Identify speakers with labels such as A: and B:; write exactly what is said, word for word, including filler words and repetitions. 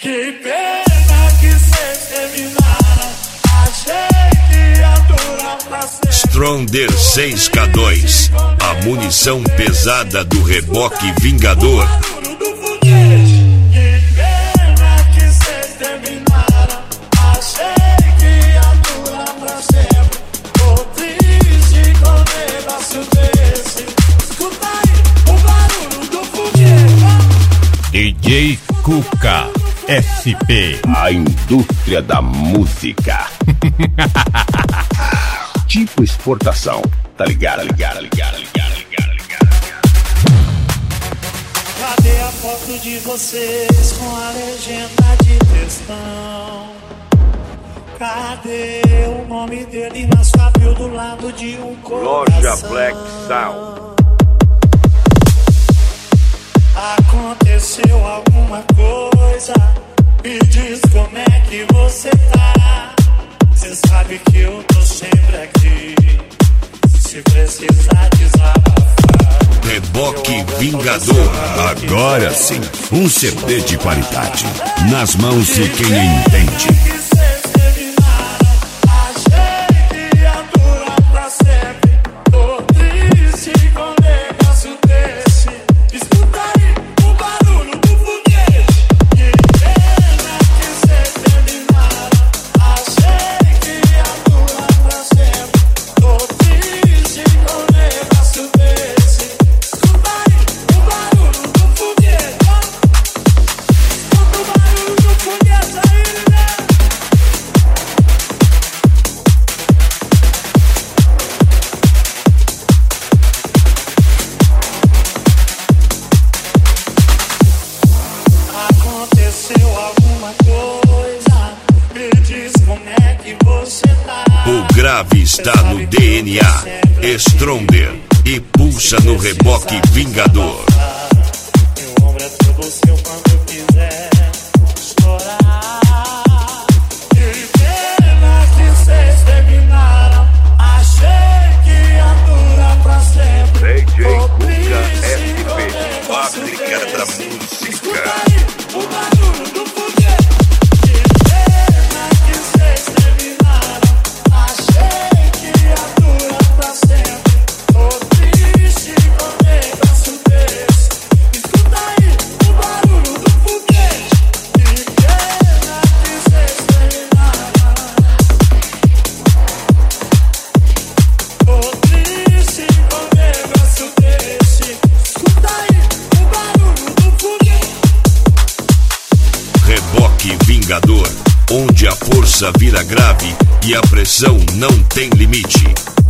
A: Que pena que cês terminaram. Achei que ia durar pra sempre.
B: Stronger seis K dois, a munição pesada do reboque vingador.
C: D J Cuca S P,
D: a indústria da música. Tipo exportação. Tá ligado, ligado, ligado, ligado, ligado, ligado.
A: Cadê a foto de vocês com a legenda de textão? Cadê o nome dele na sua bio do lado de um coração?
D: Loja Black Sound.
A: Aconteceu alguma coisa? Me diz como é que você tá. Cê sabe que eu tô sempre aqui, se precisar desabafar.
B: Reboque Vingador.
E: Agora sim, um C D de qualidade nas mãos de quem entende.
B: O grave está no D N A Stronger e pulsa no reboque vingador.
A: Meu ombro é todo seu quando eu quiser chorar. Que pena que cês terminaram. Achei que ia durar pra sempre.
D: D J Cuca S P, fábrica da música.
A: Escuta aí o barulho do foguete. Que pena que cês terminaram. Achei que ia durar pra sempre. Tô triste com um negócio desse. Escuta aí o barulho do foguete. Que pena que cês terminaram. Tô triste com um negócio desse. Escuta aí o barulho do foguete.
B: Reboque Vingador, onde a força vira grave e a pressão não tem limite.